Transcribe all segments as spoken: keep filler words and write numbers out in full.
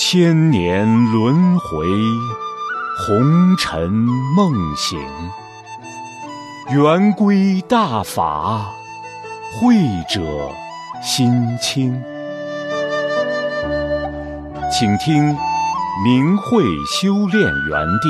千年轮回，红尘梦醒。圆规大法，慧者心清。请听明慧修炼园地。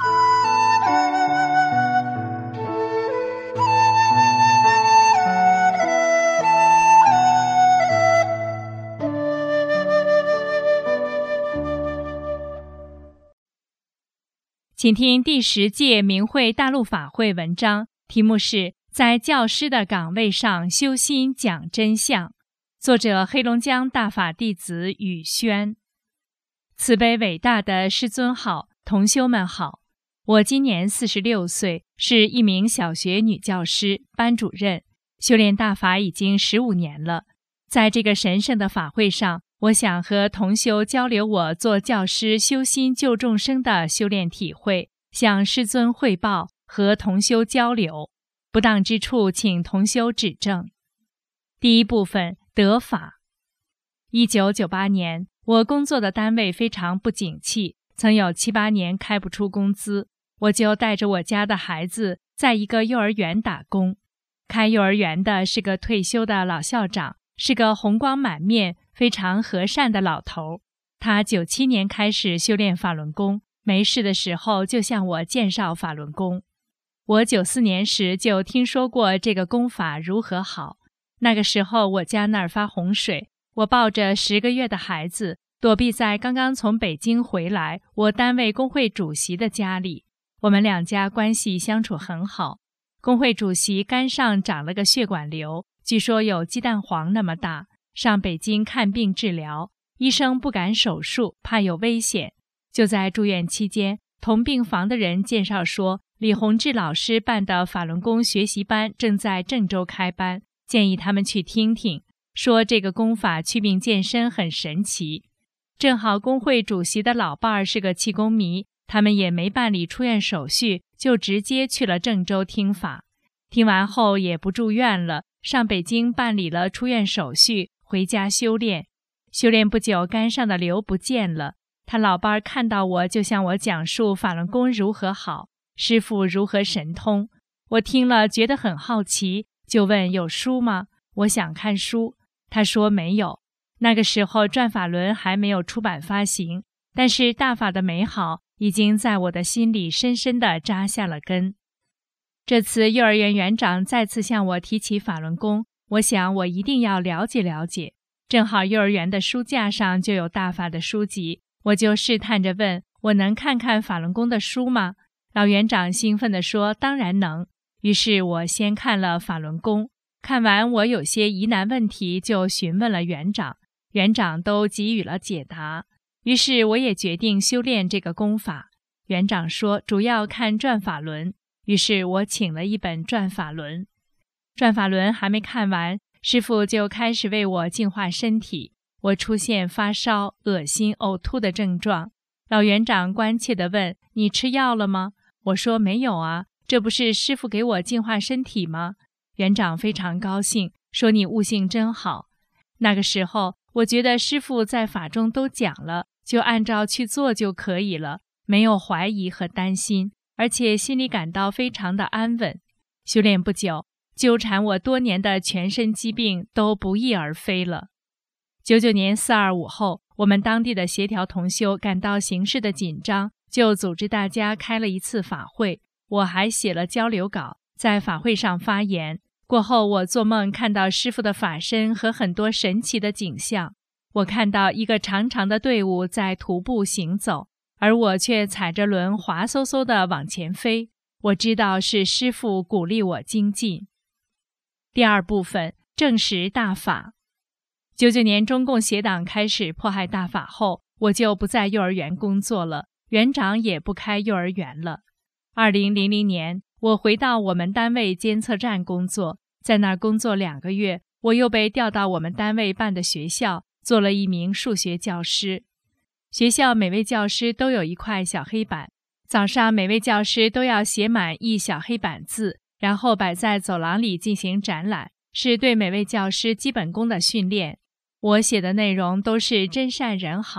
请听第十届明慧大陆法会文章，题目是在教师的岗位上修心讲真相，作者黑龙江大法弟子宇轩。慈悲伟大的师尊好，同修们好，我今年四十六岁，是一名小学女教师、班主任，修炼大法已经十五年了。在这个神圣的法会上，我想和同修交流我做教师修心救众生的修炼体会，向师尊汇报，和同修交流。不当之处，请同修指正。第一部分，得法。一九九八年，我工作的单位非常不景气，曾有七八年开不出工资，我就带着我家的孩子在一个幼儿园打工。开幼儿园的是个退休的老校长，是个红光满面、非常和善的老头。他九七年开始修炼法轮功，没事的时候就向我介绍法轮功。我九四年时就听说过这个功法如何好。那个时候我家那儿发洪水，我抱着十个月的孩子，躲避在刚刚从北京回来我单位工会主席的家里。我们两家关系相处很好。工会主席肝上长了个血管瘤，据说有鸡蛋黄那么大，上北京看病治疗，医生不敢手术，怕有危险。就在住院期间，同病房的人介绍说，李洪志老师办的法轮功学习班正在郑州开班，建议他们去听听，说这个功法祛病健身很神奇。正好工会主席的老伴儿是个气功迷，他们也没办理出院手续，就直接去了郑州听法。听完后也不住院了，上北京办理了出院手续，回家修炼。修炼不久，肝上的瘤不见了。他老伴儿看到我就向我讲述法轮功如何好，师父如何神通。我听了觉得很好奇，就问有书吗？我想看书。他说没有。那个时候转法轮还没有出版发行，但是大法的美好已经在我的心里深深地扎下了根。这次幼儿园园长再次向我提起法轮功，我想我一定要了解了解。正好幼儿园的书架上就有大法的书籍，我就试探着问，我能看看法轮功的书吗？老园长兴奋地说，当然能。于是我先看了法轮功，看完我有些疑难问题就询问了园长，园长都给予了解答。于是我也决定修炼这个功法。园长说主要看转法轮，于是我请了一本转法轮。转法轮还没看完，师父就开始为我净化身体。我出现发烧、恶心、呕吐的症状。老园长关切地问，你吃药了吗？我说没有啊，这不是师父给我净化身体吗？园长非常高兴，说你悟性真好。那个时候我觉得师父在法中都讲了，就按照去做就可以了，没有怀疑和担心，而且心里感到非常的安稳。修炼不久，纠缠我多年的全身疾病都不翼而飞了。九九年四二五后，我们当地的协调同修感到形势的紧张，就组织大家开了一次法会，我还写了交流稿，在法会上发言。过后我做梦看到师父的法身和很多神奇的景象，我看到一个长长的队伍在徒步行走，而我却踩着轮滑嗖嗖地往前飞。我知道是师父鼓励我精进。第二部分，证实大法。九九年中共协党开始迫害大法后，我就不在幼儿园工作了，园长也不开幼儿园了。二零零零年，我回到我们单位监测站工作，在那儿工作两个月，我又被调到我们单位办的学校，做了一名数学教师。学校每位教师都有一块小黑板，早上每位教师都要写满一小黑板字，然后摆在走廊里进行展览，是对每位教师基本功的训练。我写的内容都是真善人好，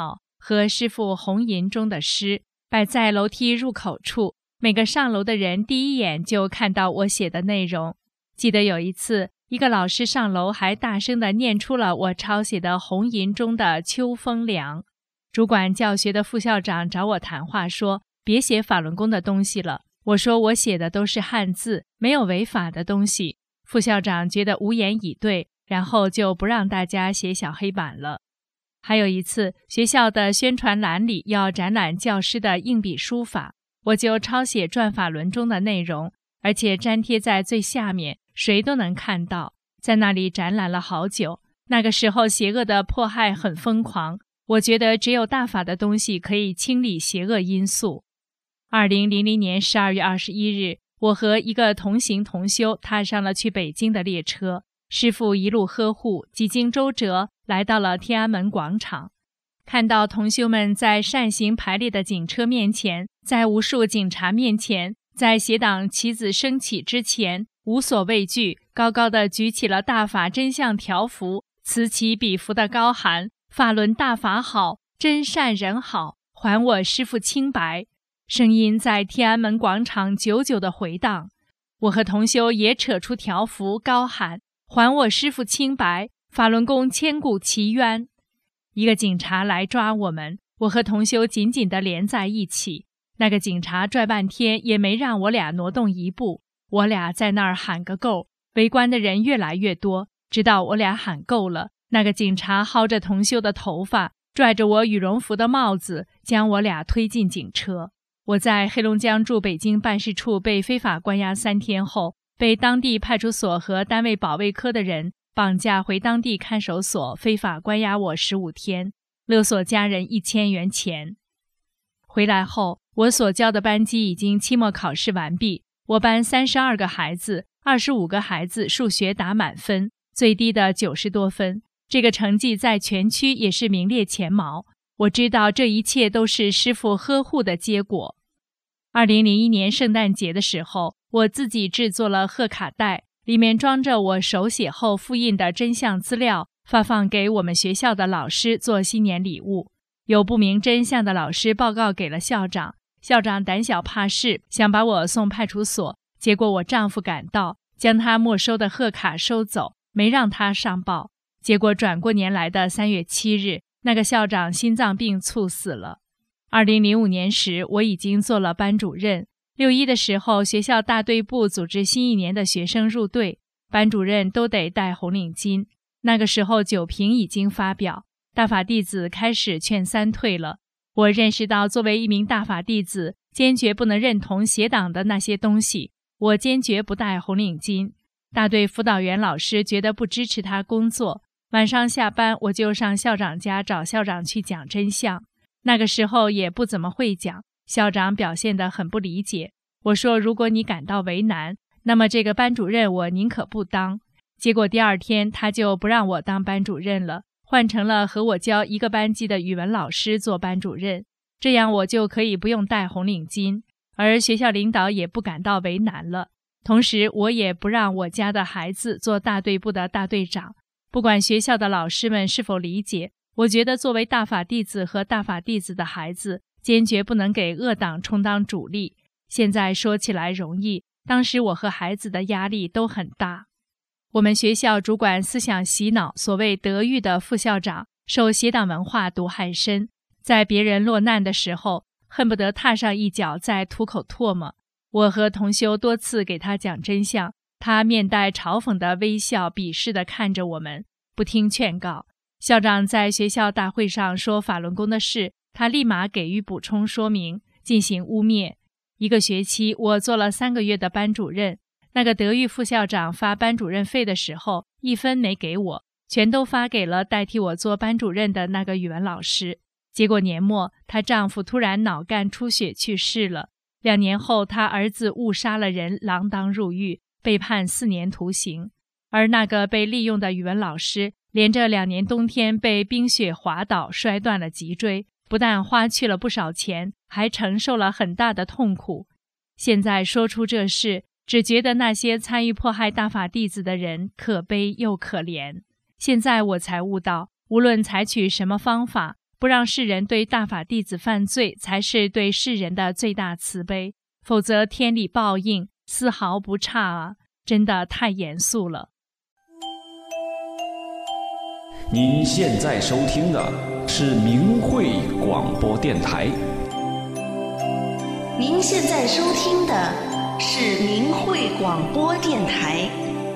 和师父红银中的诗，摆在楼梯入口处，每个上楼的人第一眼就看到我写的内容。记得有一次，一个老师上楼还大声地念出了我抄写的红银中的秋风凉。主管教学的副校长找我谈话说，别写法轮功的东西了。我说我写的都是汉字，没有违法的东西。副校长觉得无言以对，然后就不让大家写小黑板了。还有一次，学校的宣传栏里要展览教师的硬笔书法，我就抄写转法轮中的内容，而且粘贴在最下面，谁都能看到。在那里展览了好久。那个时候邪恶的迫害很疯狂，我觉得只有大法的东西可以清理邪恶因素。二零零零年十二月二十一日，我和一个同行同修踏上了去北京的列车，师父一路呵护，几经周折来到了天安门广场。看到同修们在扇形排列的警车面前，在无数警察面前，在协党旗子升起之前，无所畏惧，高高地举起了大法真相条幅，此起彼伏的高喊，法轮大法好，真善人好，还我师父清白。声音在天安门广场久久地回荡。我和同修也扯出条幅高喊，还我师父清白，法轮功千古奇冤。一个警察来抓我们，我和同修紧紧地连在一起。那个警察拽半天也没让我俩挪动一步，我俩在那儿喊个够，围观的人越来越多，直到我俩喊够了，那个警察薅着同修的头发，拽着我羽绒服的帽子，将我俩推进警车。我在黑龙江驻北京办事处被非法关押三天后，被当地派出所和单位保卫科的人绑架回当地看守所，非法关押我十五天，勒索家人一千元钱。回来后，我所教的班级已经期末考试完毕，我班三十二个孩子，二十五个孩子数学打满分，最低的九十多分，这个成绩在全区也是名列前茅。我知道这一切都是师父呵护的结果。二零零一年圣诞节的时候，我自己制作了贺卡带，里面装着我手写后复印的真相资料，发放给我们学校的老师做新年礼物。有不明真相的老师报告给了校长，校长胆小怕事，想把我送派出所，结果我丈夫赶到，将他没收的贺卡收走，没让他上报。结果转过年来的三月七日，那个校长心脏病猝死了。二零零五年时，我已经做了班主任。六一的时候，学校大队部组织新一年的学生入队，班主任都得戴红领巾。那个时候九评已经发表，大法弟子开始劝三退了。我认识到作为一名大法弟子，坚决不能认同邪党的那些东西，我坚决不戴红领巾。大队辅导员老师觉得不支持他工作，晚上下班我就上校长家找校长去讲真相。那个时候也不怎么会讲，校长表现得很不理解。我说如果你感到为难，那么这个班主任我宁可不当。结果第二天他就不让我当班主任了，换成了和我教一个班级的语文老师做班主任，这样我就可以不用戴红领巾，而学校领导也不感到为难了。同时我也不让我家的孩子做大队部的大队长。不管学校的老师们是否理解，我觉得作为大法弟子和大法弟子的孩子，坚决不能给恶党充当主力。现在说起来容易，当时我和孩子的压力都很大。我们学校主管思想洗脑所谓德育的副校长，受邪党文化毒害深，在别人落难的时候，恨不得踏上一脚再吐口唾沫。我和同修多次给他讲真相，他面带嘲讽的微笑，鄙视地看着我们，不听劝告。校长在学校大会上说法轮功的事，他立马给予补充说明，进行污蔑。一个学期我做了三个月的班主任，那个德育副校长发班主任费的时候，一分没给我，全都发给了代替我做班主任的那个语文老师。结果年末她丈夫突然脑干出血去世了，两年后她儿子误杀了人，锒铛入狱，被判四年徒刑。而那个被利用的语文老师连着两年冬天被冰雪滑倒，摔断了脊椎，不但花去了不少钱，还承受了很大的痛苦。现在说出这事，只觉得那些参与迫害大法弟子的人可悲又可怜。现在我才悟到，无论采取什么方法， 不让世人对大法弟子犯罪，才是对世人的最大慈悲，否则天理报应丝毫不差啊，真的太严肃了。 您现在收听的是明慧广播电台。 您现在收听的是明慧广播电台。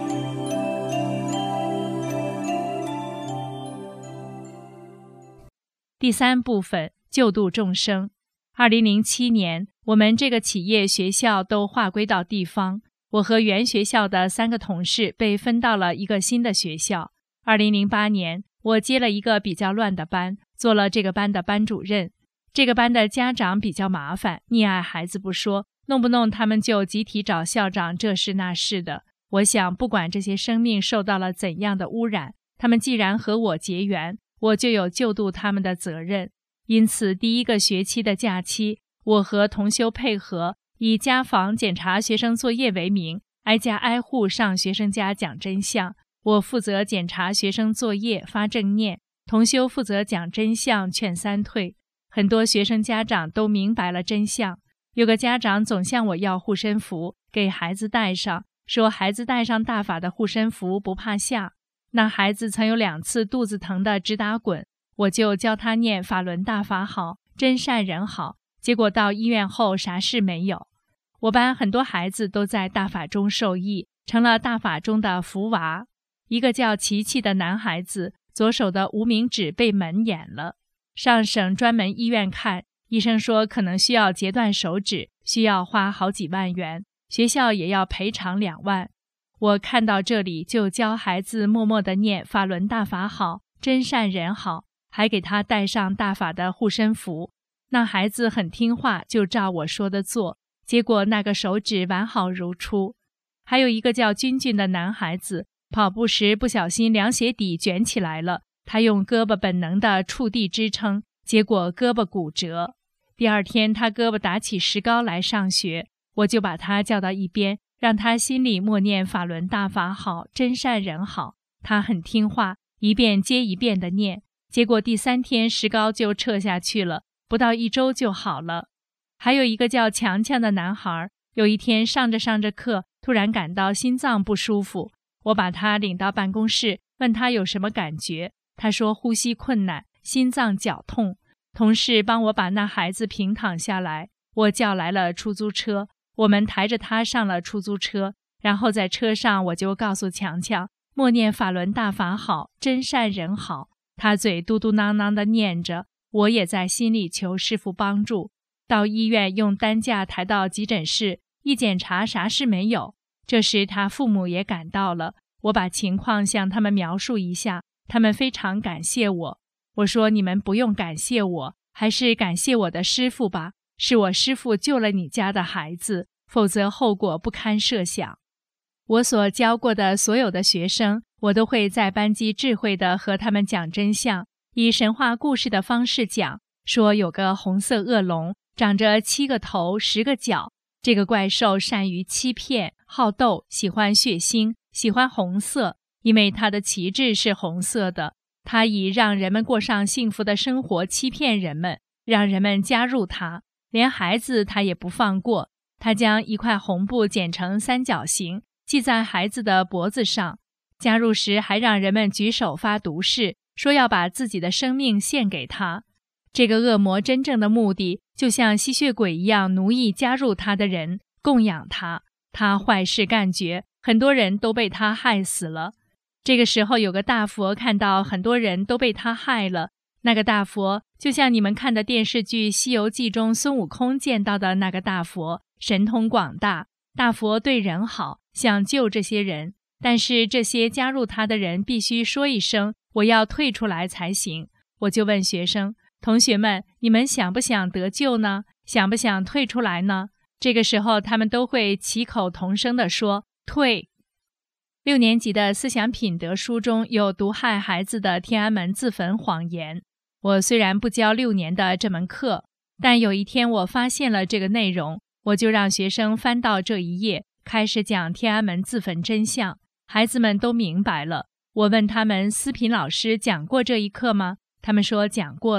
第三部分，救度众生。二零零七年，我们这个企业学校都划归到地方，我和原学校的三个同事被分到了一个新的学校。二零零八年，我接了一个比较乱的班，做了这个班的班主任。这个班的家长比较麻烦，溺爱孩子不说，弄不弄他们就集体找校长这事那事的。我想不管这些生命受到了怎样的污染，他们既然和我结缘，我就有救度他们的责任。因此第一个学期的假期，我和同修配合，以家访检查学生作业为名，挨家挨户上学生家讲真相。我负责检查学生作业发正念，同修负责讲真相劝三退。很多学生家长都明白了真相，有个家长总向我要护身符给孩子戴上，说孩子戴上大法的护身符不怕吓。那孩子曾有两次肚子疼得直打滚，我就教他念法轮大法好，真善人好，结果到医院后啥事没有。我班很多孩子都在大法中受益，成了大法中的福娃。一个叫琪琪的男孩子，左手的无名指被门眼了，上省专门医院看，医生说可能需要截断手指，需要花好几万元，学校也要赔偿两万。我看到这里就教孩子默默地念法轮大法好，真善人好，还给他戴上大法的护身符。那孩子很听话，就照我说的做，结果那个手指完好如初。还有一个叫君俊的男孩子，跑步时不小心凉鞋底卷起来了，他用胳膊本能地触地支撑，结果胳膊骨折。第二天他胳膊打起石膏来上学，我就把他叫到一边，让他心里默念法轮大法好，真善人好。他很听话，一遍接一遍地念，结果第三天石膏就撤下去了，不到一周就好了。还有一个叫强强的男孩，有一天上着上着课，突然感到心脏不舒服，我把他领到办公室，问他有什么感觉，他说呼吸困难，心脏绞痛。同事帮我把那孩子平躺下来，我叫来了出租车，我们抬着他上了出租车，然后在车上我就告诉强强，默念法轮大法好，真善人好。他嘴嘟嘟囔囔地念着，我也在心里求师父帮助。到医院用担架抬到急诊室，一检查啥事没有。这时他父母也赶到了，我把情况向他们描述一下，他们非常感谢我。我说你们不用感谢我，还是感谢我的师父吧，是我师父救了你家的孩子，否则后果不堪设想。我所教过的所有的学生，我都会在班级智慧地和他们讲真相，以神话故事的方式讲，说有个红色恶龙，长着七个头十个脚，这个怪兽善于欺骗，好斗，喜欢血腥，喜欢红色，因为它的旗帜是红色的。它以让人们过上幸福的生活欺骗人们，让人们加入它，连孩子它也不放过。它将一块红布剪成三角形，系在孩子的脖子上，加入时还让人们举手发毒誓，说要把自己的生命献给他。这个恶魔真正的目的，就像吸血鬼一样奴役加入他的人，供养他。他坏事干绝，很多人都被他害死了。这个时候有个大佛看到很多人都被他害了，那个大佛就像你们看的电视剧《西游记》中孙悟空见到的那个大佛，神通广大，大佛对人好，想救这些人，但是这些加入他的人必须说一声我要退出来才行。我就问学生，同学们，你们想不想得救呢？想不想退出来呢？这个时候他们都会齐口同声地说退。六年级的思想品德书中有毒害孩子的天安门自焚谎言。我虽然不教六年的这门课，但有一天我发现了这个内容，我就让学生翻到这一页，开始讲天安门自焚真相。孩子们都明白了。我问他们，思品老师讲过这一课吗？他们说讲过了。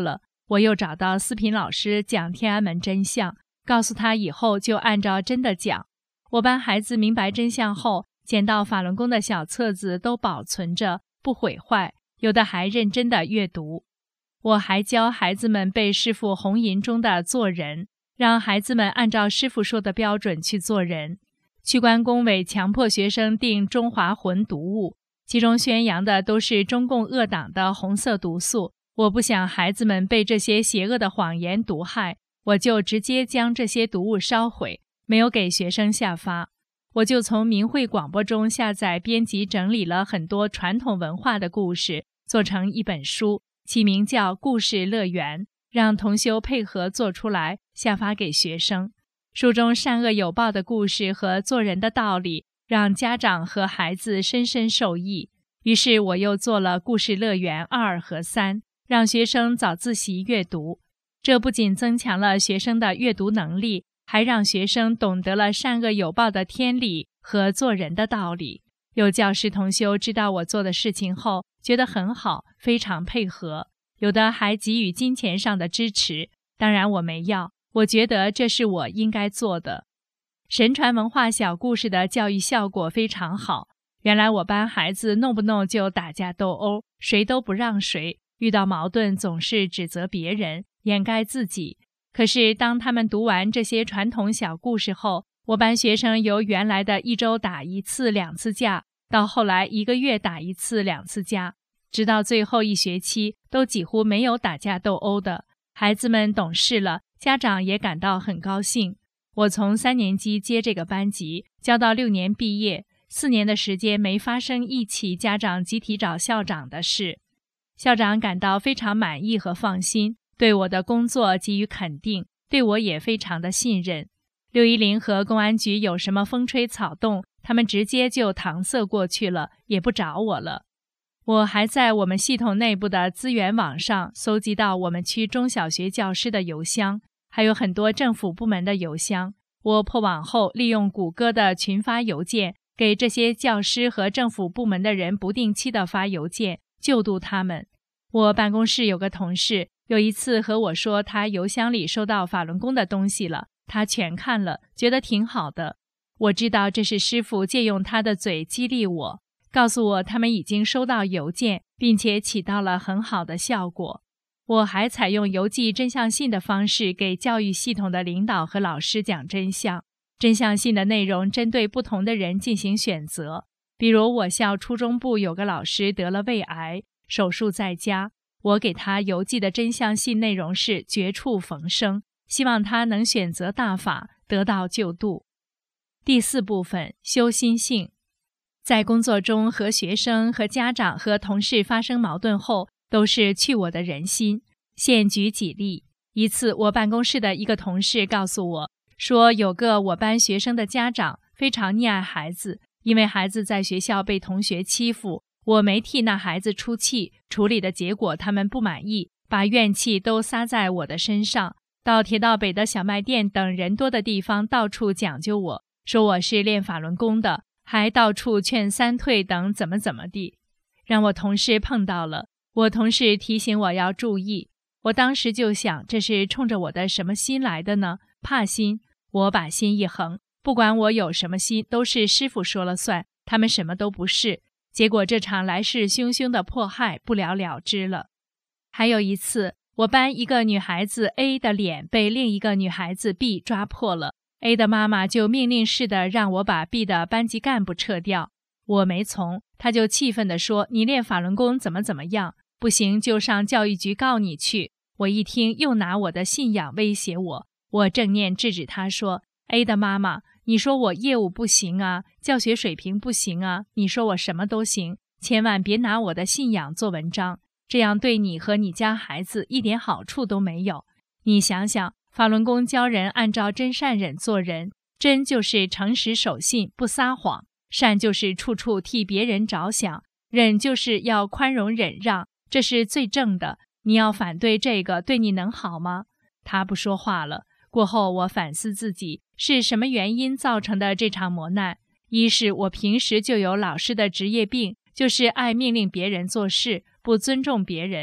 我又找到思平老师讲天安门真相，告诉他以后就按照真的讲。我班孩子明白真相后，捡到法轮功的小册子都保存着，不毁坏，有的还认真的阅读。我还教孩子们背师父弘淫中的做人，让孩子们按照师父说的标准去做人。去关工委强迫学生订中华魂读物，其中宣扬的都是中共恶党的红色毒素。我不想孩子们被这些邪恶的谎言毒害，我就直接将这些读物烧毁，没有给学生下发。我就从明慧广播中下载编辑整理了很多传统文化的故事，做成一本书，起名叫《故事乐园》，让同修配合做出来，下发给学生。书中善恶有报的故事和做人的道理，让家长和孩子深深受益。于是我又做了《故事乐园二》和三，让学生早自习阅读。这不仅增强了学生的阅读能力，还让学生懂得了善恶有报的天理和做人的道理。有教师同修知道我做的事情后，觉得很好，非常配合，有的还给予金钱上的支持。当然我没要，我觉得这是我应该做的。神传文化小故事的教育效果非常好。原来我班孩子弄不弄就打架斗殴，谁都不让谁，遇到矛盾总是指责别人，掩盖自己。可是当他们读完这些传统小故事后，我班学生由原来的一周打一次两次架，到后来一个月打一次两次架，直到最后一学期都几乎没有打架斗殴的。孩子们懂事了，家长也感到很高兴。我从三年级接这个班级，教到六年毕业，四年的时间没发生一起家长集体找校长的事。校长感到非常满意和放心，对我的工作给予肯定，对我也非常的信任。六一零和公安局有什么风吹草动，他们直接就搪塞过去了，也不找我了。我还在我们系统内部的资源网上搜集到我们区中小学教师的邮箱，还有很多政府部门的邮箱。我破网后，利用谷歌的群发邮件，给这些教师和政府部门的人不定期的发邮件，救度他们。我办公室有个同事，有一次和我说他邮箱里收到法轮功的东西了，他全看了，觉得挺好的。我知道这是师父借用他的嘴激励我，告诉我他们已经收到邮件，并且起到了很好的效果。我还采用邮寄真相信的方式给教育系统的领导和老师讲真相。真相信的内容针对不同的人进行选择，比如我校初中部有个老师得了胃癌，手术在家，我给他邮寄的真相信内容是绝处逢生，希望他能选择大法，得到救度。第四部分，修心性。在工作中和学生、和家长、和同事发生矛盾后，都是去我的人心。现举几例。一次，我办公室的一个同事告诉我，说有个我班学生的家长非常溺爱孩子，因为孩子在学校被同学欺负，我没替那孩子出气，处理的结果他们不满意，把怨气都撒在我的身上，到铁道北的小卖店等人多的地方到处讲究我，说我是练法轮功的，还到处劝三退等怎么怎么地，让我同事碰到了。我同事提醒我要注意，我当时就想，这是冲着我的什么心来的呢？怕心。我把心一横，不管我有什么心，都是师父说了算，他们什么都不是。结果这场来势汹汹的迫害不了了之了。还有一次，我班一个女孩子 A 的脸被另一个女孩子 B 抓破了， A 的妈妈就命令式的让我把 B 的班级干部撤掉，我没从，她就气愤地说，你练法轮功怎么怎么样，不行就上教育局告你去。我一听又拿我的信仰威胁我，我正念制止她说， A 的妈妈，你说我业务不行啊，教学水平不行啊，你说我什么都行，千万别拿我的信仰做文章，这样对你和你家孩子一点好处都没有。你想想，法轮功教人按照真善忍做人，真就是诚实守信不撒谎，善就是处处替别人着想，忍就是要宽容忍让，这是最正的，你要反对这个，对你能好吗？他不说话了。过后我反思自己是什么原因造成的这场磨难。一是我平时就有老师的职业病，就是爱命令别人做事，不尊重别人。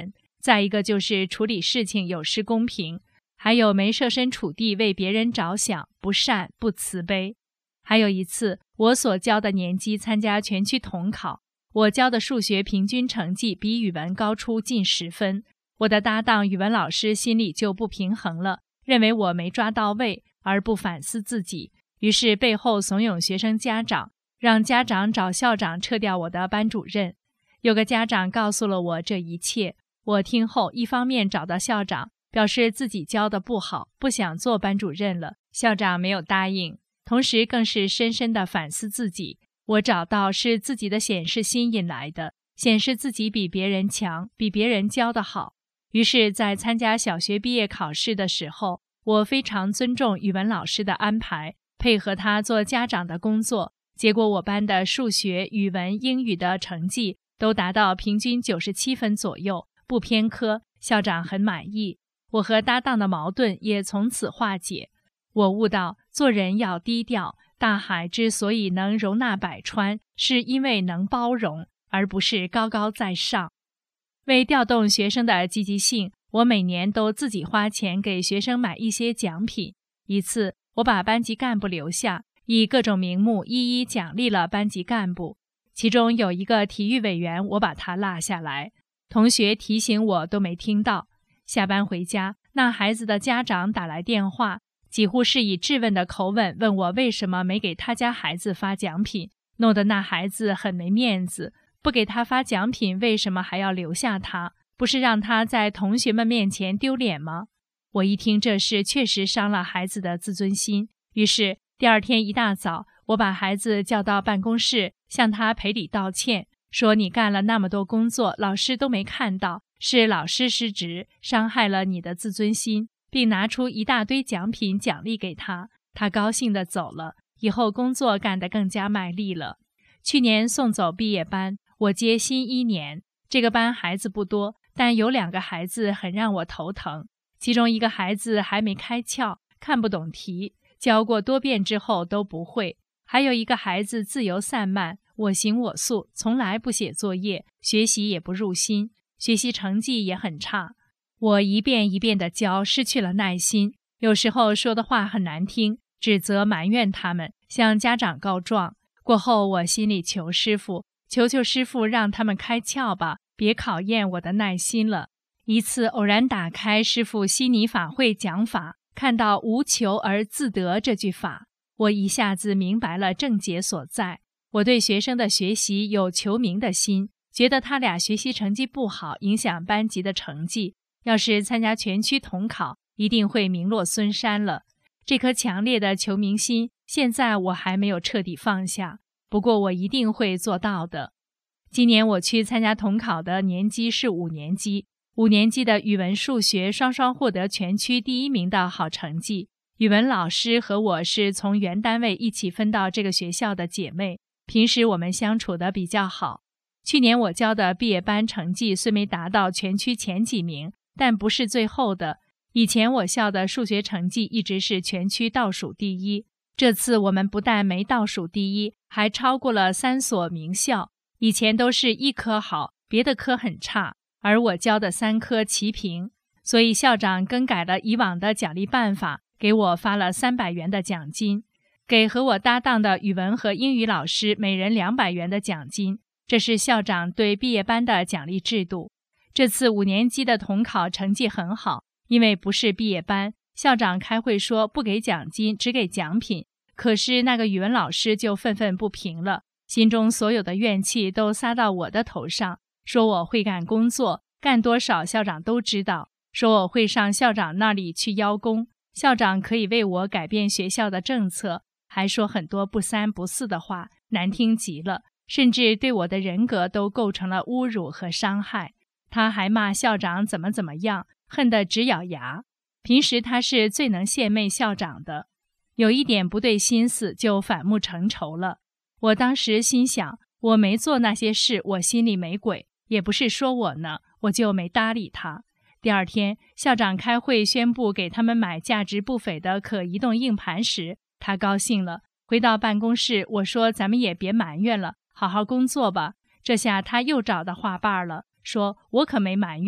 再一个就是处理事情有失公平，还有没设身处地为别人着想，不善不慈悲。还有一次，我所教的年级参加全区统考，我教的数学平均成绩比语文高出近十分，我的搭档语文老师心里就不平衡了，认为我没抓到位，而不反思自己，于是背后怂恿学生家长，让家长找校长撤掉我的班主任。有个家长告诉了我这一切，我听后一方面找到校长，表示自己教的不好，不想做班主任了，校长没有答应，同时更是深深地反思自己。我找到是自己的显示心引来的，显示自己比别人强，比别人教得好。于是在参加小学毕业考试的时候，我非常尊重语文老师的安排，配合他做家长的工作，结果我班的数学、语文、英语的成绩都达到平均九十七分左右，不偏科，校长很满意。我和搭档的矛盾也从此化解。我悟到做人要低调，大海之所以能容纳百川，是因为能包容，而不是高高在上。为调动学生的积极性，我每年都自己花钱给学生买一些奖品。一次，我把班级干部留下，以各种名目一一奖励了班级干部。其中有一个体育委员，我把他落下来，同学提醒我都没听到。下班回家，那孩子的家长打来电话，几乎是以质问的口吻问我为什么没给他家孩子发奖品，弄得那孩子很没面子，不给他发奖品，为什么还要留下他？不是让他在同学们面前丢脸吗？我一听这事确实伤了孩子的自尊心，于是第二天一大早，我把孩子叫到办公室，向他赔礼道歉，说你干了那么多工作，老师都没看到，是老师失职，伤害了你的自尊心，并拿出一大堆奖品奖励给他。他高兴地走了，以后工作干得更加卖力了。去年送走毕业班，我接新一年，这个班孩子不多，但有两个孩子很让我头疼。其中一个孩子还没开窍，看不懂题，教过多遍之后都不会。还有一个孩子自由散漫，我行我素，从来不写作业，学习也不入心，学习成绩也很差。我一遍一遍地教，失去了耐心，有时候说的话很难听，指责埋怨他们，向家长告状。过后我心里求师父，求求师父让他们开窍吧，别考验我的耐心了。一次偶然打开师父悉尼法会讲法，看到无求而自得这句法，我一下子明白了症结所在。我对学生的学习有求名的心，觉得他俩学习成绩不好，影响班级的成绩，要是参加全区统考，一定会名落孙山了。这颗强烈的求名心，现在我还没有彻底放下，不过我一定会做到的。今年我去参加统考的年级是五年级，五年级的语文、数学双双获得全区第一名的好成绩。语文老师和我是从原单位一起分到这个学校的姐妹，平时我们相处得比较好。去年我教的毕业班成绩虽没达到全区前几名，但不是最后的。以前我校的数学成绩一直是全区倒数第一，这次我们不但没倒数第一，还超过了三所名校。以前都是一科好，别的科很差，而我教的三科齐平，所以校长更改了以往的奖励办法，给我发了三百元的奖金，给和我搭档的语文和英语老师每人两百元的奖金，这是校长对毕业班的奖励制度。这次五年级的统考成绩很好，因为不是毕业班，校长开会说不给奖金，只给奖品。可是那个语文老师就愤愤不平了，心中所有的怨气都撒到我的头上，说我会干工作，干多少校长都知道，说我会上校长那里去邀功，校长可以为我改变学校的政策，还说很多不三不四的话，难听极了，甚至对我的人格都构成了侮辱和伤害。他还骂校长怎么怎么样，恨得直咬牙。平时他是最能献媚校长的，有一点不对心思就反目成仇了。我当时心想，我没做那些事，我心里没鬼，也不是说我呢，我就没搭理他。第二天，校长开会宣布给他们买价值不菲的可移动硬盘时，他高兴了。回到办公室，我说咱们也别埋怨了，好好工作吧。这下他又找到话把了，说我可没埋怨，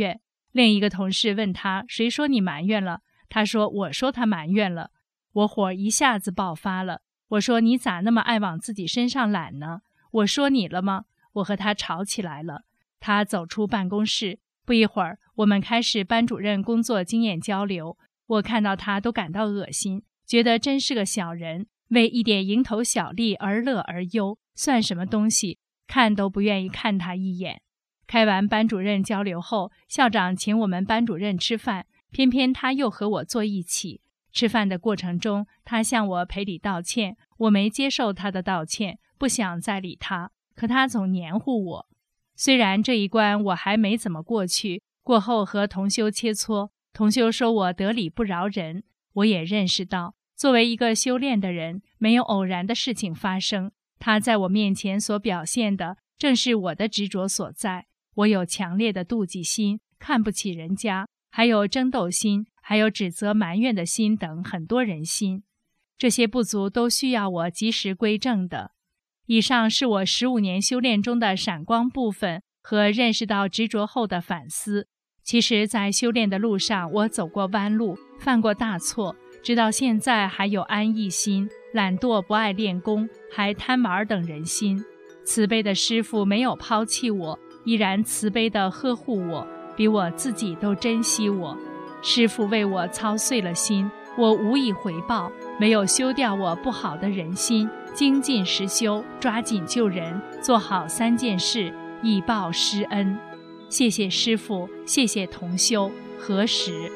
另一个同事问他，谁说你埋怨了？他说，我说他埋怨了。我火一下子爆发了，我说，你咋那么爱往自己身上揽呢？我说你了吗？我和他吵起来了。他走出办公室，不一会儿，我们开始班主任工作经验交流。我看到他都感到恶心，觉得真是个小人，为一点蝇头小利而乐而忧，算什么东西？看都不愿意看他一眼。开完班主任交流后，校长请我们班主任吃饭，偏偏他又和我坐一起。吃饭的过程中，他向我赔礼道歉，我没接受他的道歉，不想再理他，可他总黏糊我。虽然这一关我还没怎么过去，过后和同修切磋，同修说我得理不饶人，我也认识到，作为一个修炼的人，没有偶然的事情发生，他在我面前所表现的正是我的执着所在。我有强烈的妒忌心，看不起人家，还有争斗心，还有指责埋怨的心等很多人心。这些不足都需要我及时归正的。以上是我十五年修炼中的闪光部分和认识到执着后的反思。其实在修炼的路上，我走过弯路，犯过大错，直到现在还有安逸心、懒惰不爱练功，还贪玩等人心。慈悲的师父没有抛弃我，依然慈悲地呵护我，比我自己都珍惜我。师父为我操碎了心，我无以回报，没有修掉我不好的人心，精进实修，抓紧救人，做好三件事，以报师恩。谢谢师父，谢谢同修，何时？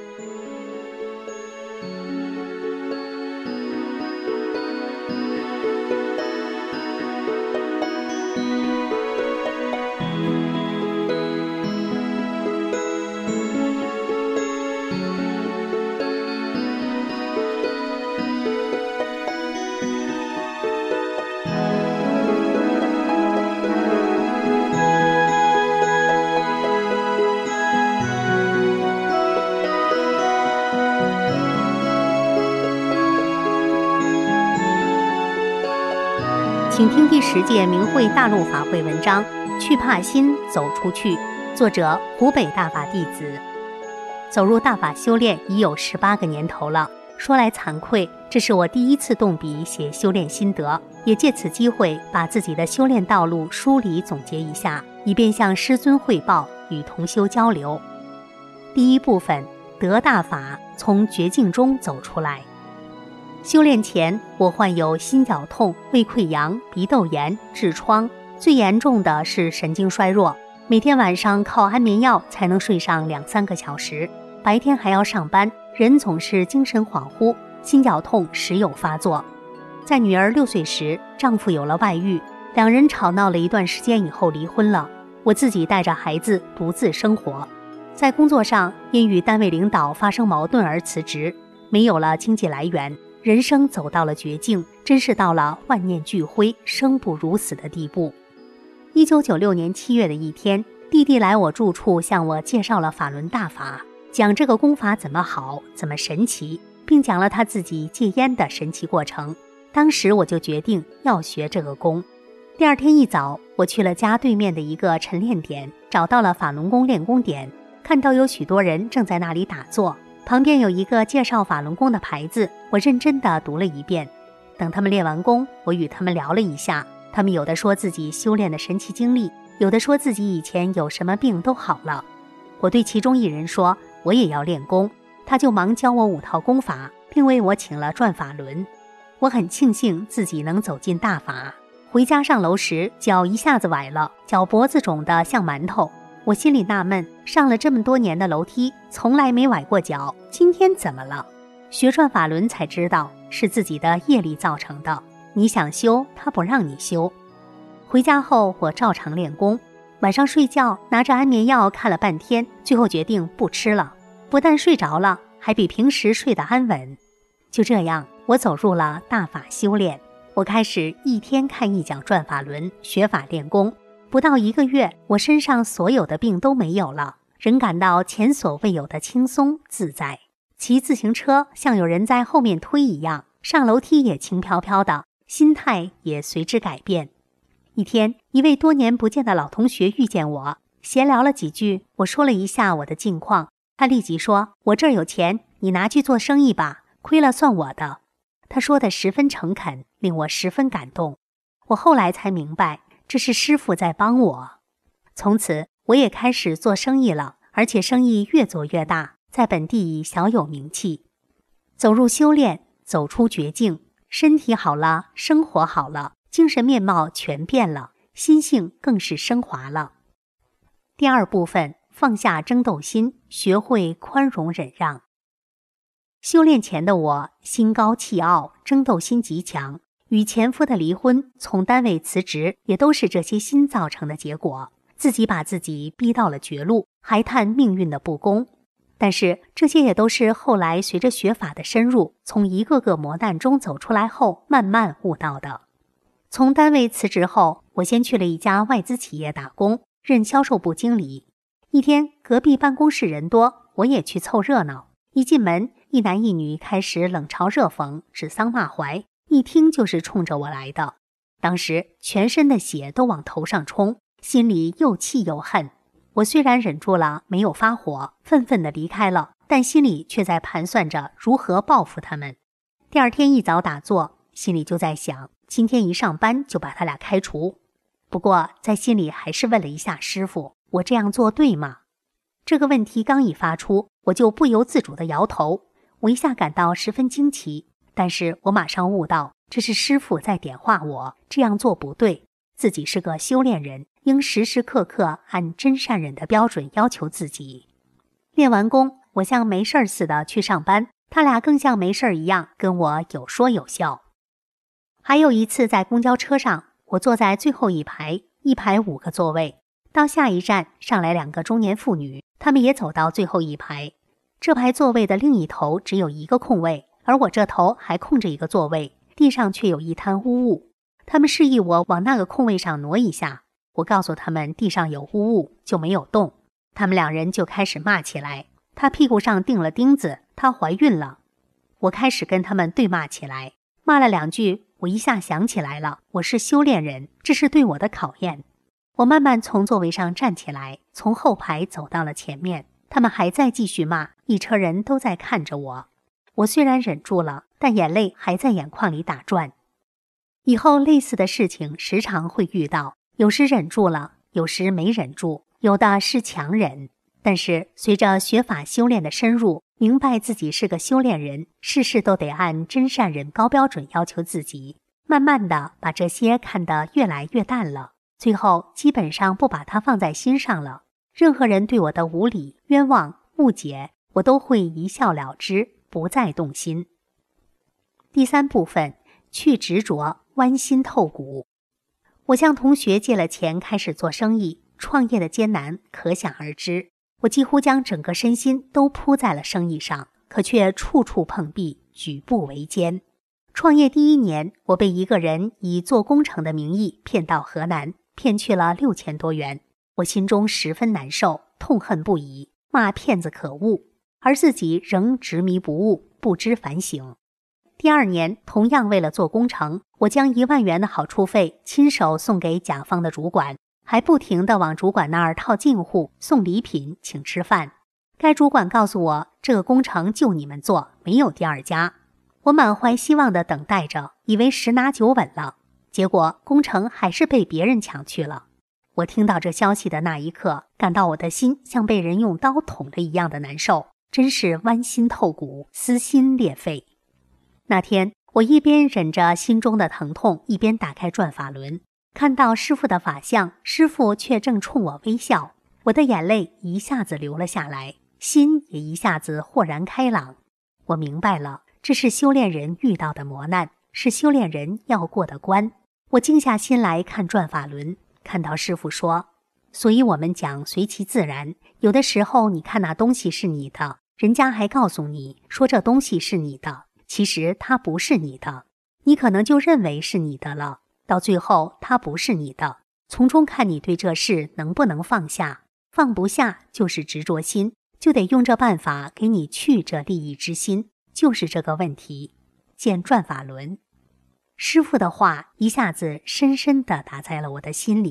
请听第十届明慧大陆法会文章《去怕心走出去》，作者湖北大法弟子。走入大法修炼已有十八个年头了，说来惭愧，这是我第一次动笔写修炼心得，也借此机会把自己的修炼道路梳理总结一下，以便向师尊汇报，与同修交流。第一部分，得大法，从绝境中走出来。修炼前，我患有心绞痛、胃溃疡、鼻窦炎、痔疮，最严重的是神经衰弱，每天晚上靠安眠药才能睡上两三个小时，白天还要上班，人总是精神恍惚，心绞痛时有发作。在女儿六岁时，丈夫有了外遇，两人吵闹了一段时间以后离婚了，我自己带着孩子独自生活。在工作上，因与单位领导发生矛盾而辞职，没有了经济来源，人生走到了绝境，真是到了万念俱灰、生不如死的地步。一九九六年七月的一天，弟弟来我住处向我介绍了法轮大法，讲这个功法怎么好，怎么神奇，并讲了他自己戒烟的神奇过程。当时我就决定要学这个功。第二天一早，我去了家对面的一个晨练点，找到了法轮功练功点，看到有许多人正在那里打坐，旁边有一个介绍法轮功的牌子，我认真地读了一遍。等他们练完功，我与他们聊了一下，他们有的说自己修炼的神奇经历，有的说自己以前有什么病都好了。我对其中一人说，我也要练功，他就忙教我五套功法，并为我请了转法轮。我很庆幸自己能走进大法。回家上楼时，脚一下子崴了，脚脖子肿得像馒头。我心里纳闷，上了这么多年的楼梯，从来没崴过脚，今天怎么了？学转法轮才知道，是自己的业力造成的。你想修，他不让你修。回家后，我照常练功。晚上睡觉，拿着安眠药看了半天，最后决定不吃了。不但睡着了，还比平时睡得安稳。就这样，我走入了大法修炼。我开始一天看一讲转法轮，学法练功。不到一个月，我身上所有的病都没有了，人感到前所未有的轻松自在。骑自行车像有人在后面推一样，上楼梯也轻飘飘的，心态也随之改变。一天，一位多年不见的老同学遇见我， 闲聊了几句，我说了一下我的近况，他立即说：“我这儿有钱，你拿去做生意吧，亏了算我的。”他说的十分诚恳，令我十分感动。我后来才明白，这是师父在帮我。从此，我也开始做生意了，而且生意越做越大，在本地已小有名气。走入修炼，走出绝境，身体好了，生活好了，精神面貌全变了，心性更是升华了。第二部分，放下争斗心，学会宽容忍让。修炼前的我心高气傲，争斗心极强，与前夫的离婚，从单位辞职，也都是这些心造成的结果。自己把自己逼到了绝路，还叹命运的不公。但是这些也都是后来随着学法的深入，从一个个磨难中走出来后慢慢悟到的。从单位辞职后，我先去了一家外资企业打工，任销售部经理。一天，隔壁办公室人多，我也去凑热闹。一进门，一男一女开始冷嘲热讽，指桑骂槐，一听就是冲着我来的。当时全身的血都往头上冲，心里又气又恨。我虽然忍住了，没有发火，愤愤地离开了，但心里却在盘算着如何报复他们。第二天一早打坐，心里就在想，今天一上班就把他俩开除。不过在心里还是问了一下师父，我这样做对吗？这个问题刚一发出，我就不由自主地摇头。我一下感到十分惊奇，但是我马上悟到，这是师父在点化我，这样做不对。自己是个修炼人，应时时刻刻按真善忍的标准要求自己。练完功，我像没事似的去上班，他俩更像没事一样跟我有说有笑。还有一次在公交车上，我坐在最后一排，一排五个座位。到下一站，上来两个中年妇女，她们也走到最后一排。这排座位的另一头只有一个空位，而我这头还空着一个座位，地上却有一滩污物。他们示意我往那个空位上挪一下，我告诉他们地上有污物，就没有动。他们两人就开始骂起来，她屁股上钉了钉子，她怀孕了。我开始跟他们对骂起来，骂了两句，我一下想起来了，我是修炼人，这是对我的考验。我慢慢从座位上站起来，从后排走到了前面，他们还在继续骂，一车人都在看着我。我虽然忍住了，但眼泪还在眼眶里打转。以后类似的事情时常会遇到，有时忍住了，有时没忍住，有的是强忍。但是随着学法修炼的深入，明白自己是个修炼人，事事都得按真善忍高标准要求自己，慢慢的把这些看得越来越淡了，最后基本上不把它放在心上了。任何人对我的无理、冤枉、误解，我都会一笑了之，不再动心。第三部分，去执着，剜心透骨。我向同学借了钱开始做生意，创业的艰难可想而知。我几乎将整个身心都扑在了生意上，可却处处碰壁，举步维艰。创业第一年，我被一个人以做工程的名义骗到河南，骗去了六千多元。我心中十分难受，痛恨不已，骂骗子可恶，而自己仍执迷不悟，不知反省。第二年，同样为了做工程，我将一万元的好处费亲手送给甲方的主管，还不停地往主管那儿套近乎，送礼品，请吃饭。该主管告诉我，这个工程就你们做，没有第二家。我满怀希望地等待着，以为十拿九稳了，结果工程还是被别人抢去了。我听到这消息的那一刻，感到我的心像被人用刀捅了一样的难受，真是剜心透骨，撕心裂肺。那天，我一边忍着心中的疼痛，一边打开转法轮，看到师父的法相，师父却正冲我微笑，我的眼泪一下子流了下来，心也一下子豁然开朗。我明白了，这是修炼人遇到的磨难，是修炼人要过的关。我静下心来看转法轮，看到师父说，所以我们讲随其自然，有的时候你看那东西是你的，人家还告诉你说这东西是你的，其实它不是你的，你可能就认为是你的了，到最后它不是你的，从中看你对这事能不能放下，放不下就是执着心，就得用这办法给你去这利益之心，就是这个问题。见转法轮。师父的话一下子深深地打在了我的心里，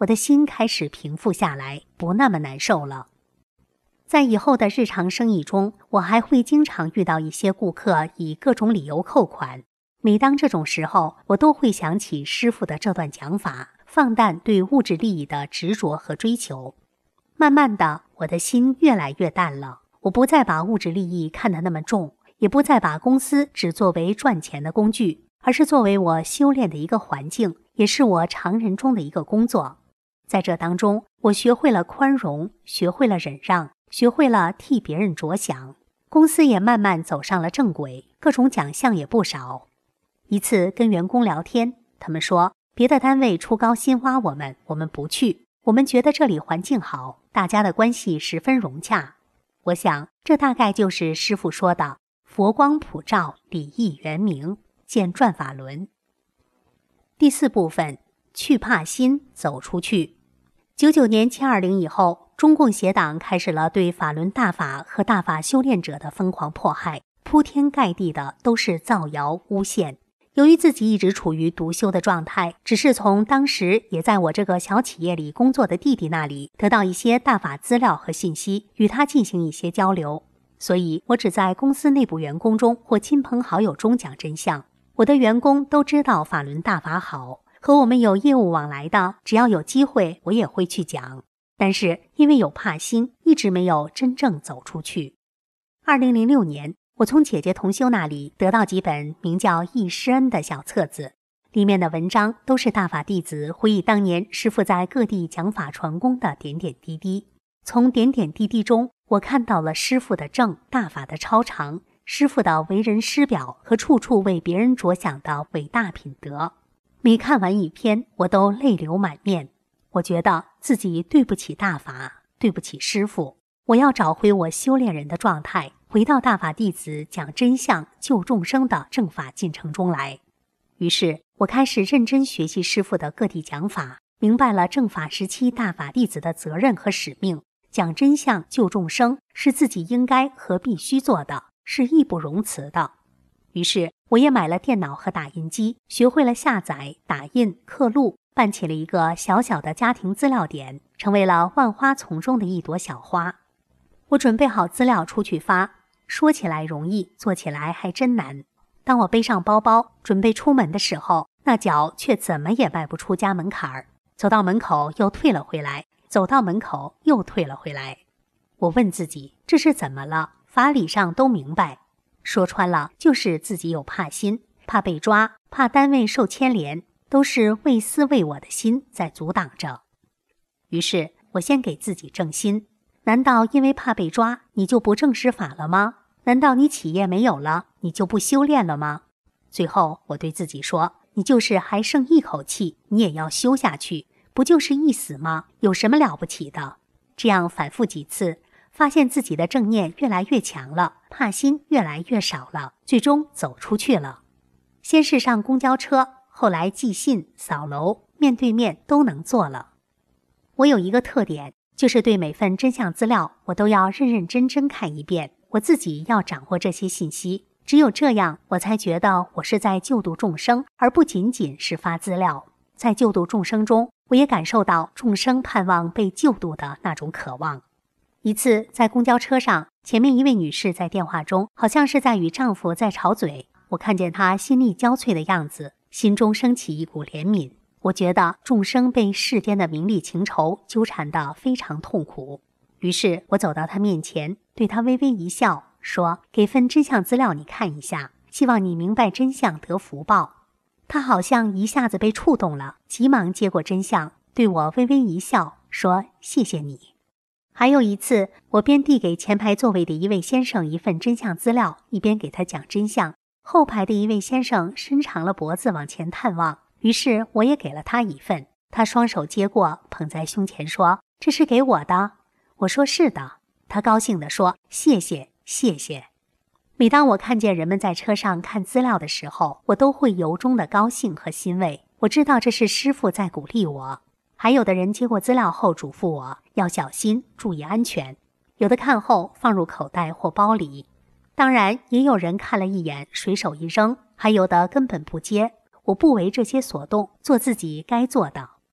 我的心开始平复下来，不那么难受了。在以后的日常生意中，我还会经常遇到一些顾客以各种理由扣款。每当这种时候，我都会想起师父的这段讲法，放淡对物质利益的执着和追求。慢慢的，我的心越来越淡了，我不再把物质利益看得那么重，也不再把公司只作为赚钱的工具，而是作为我修炼的一个环境，也是我常人中的一个工作。在这当中，我学会了宽容，学会了忍让，学会了替别人着想，公司也慢慢走上了正轨，各种奖项也不少。一次跟员工聊天，他们说别的单位出高薪挖我们，我们不去，我们觉得这里环境好，大家的关系十分融洽。我想这大概就是师父说的佛光普照，礼义圆明，见转法轮。第四部分，去怕心，走出去。九九年七二零以后，中共邪党开始了对法轮大法和大法修炼者的疯狂迫害，铺天盖地的都是造谣诬陷。由于自己一直处于独修的状态，只是从当时也在我这个小企业里工作的弟弟那里得到一些大法资料和信息，与他进行一些交流，所以我只在公司内部员工中或亲朋好友中讲真相。我的员工都知道法轮大法好，和我们有业务往来的，只要有机会我也会去讲，但是因为有怕心，一直没有真正走出去。二零零六年，我从姐姐同修那里得到几本名叫《忆师恩》的小册子，里面的文章都是大法弟子回忆当年师父在各地讲法传功的点点滴滴。从点点滴滴中，我看到了师父的正，大法的超常，师父的为人师表和处处为别人着想的伟大品德。每看完一篇，我都泪流满面。我觉得自己对不起大法，对不起师父，我要找回我修炼人的状态，回到大法弟子讲真相救众生的正法进程中来。于是我开始认真学习师父的各地讲法，明白了正法时期大法弟子的责任和使命，讲真相救众生是自己应该和必须做的，是义不容辞的。于是我也买了电脑和打印机，学会了下载、打印、刻录，办起了一个小小的家庭资料点，成为了万花丛中的一朵小花。我准备好资料出去发，说起来容易，做起来还真难。当我背上包包准备出门的时候，那脚却怎么也迈不出家门槛儿，走到门口又退了回来，走到门口又退了回来。我问自己，这是怎么了？法理上都明白，说穿了就是自己有怕心，怕被抓，怕单位受牵连，都是为私为我的心在阻挡着。于是我先给自己正心，难道因为怕被抓，你就不正视法了吗？难道你企业没有了，你就不修炼了吗？最后我对自己说，你就是还剩一口气，你也要修下去，不就是一死吗？有什么了不起的？这样反复几次，发现自己的正念越来越强了，怕心越来越少了，最终走出去了。先是上公交车，后来寄信、扫楼，面对面都能做了。我有一个特点，就是对每份真相资料，我都要认认真真看一遍，我自己要掌握这些信息，只有这样，我才觉得我是在救度众生，而不仅仅是发资料。在救度众生中，我也感受到众生盼望被救度的那种渴望。一次在公交车上，前面一位女士在电话中好像是在与丈夫在吵嘴，我看见她心力交瘁的样子，心中升起一股怜悯。我觉得众生被世间的名利情仇纠缠得非常痛苦，于是我走到她面前，对她微微一笑，说，给份真相资料你看一下，希望你明白真相得福报。她好像一下子被触动了，急忙接过真相，对我微微一笑，说，谢谢你。还有一次，我边递给前排座位的一位先生一份真相资料，一边给他讲真相。后排的一位先生伸长了脖子往前探望，于是我也给了他一份。他双手接过，捧在胸前说，这是给我的。我说是的。他高兴地说，谢谢谢谢。每当我看见人们在车上看资料的时候，我都会由衷的高兴和欣慰。我知道这是师父在鼓励我。还有的人接过资料后嘱咐我要小心，注意安全，有的看后放入口袋或包里。当然也有人看了一眼随手一扔，还有的根本不接。我不为这些所动，做自己该做的。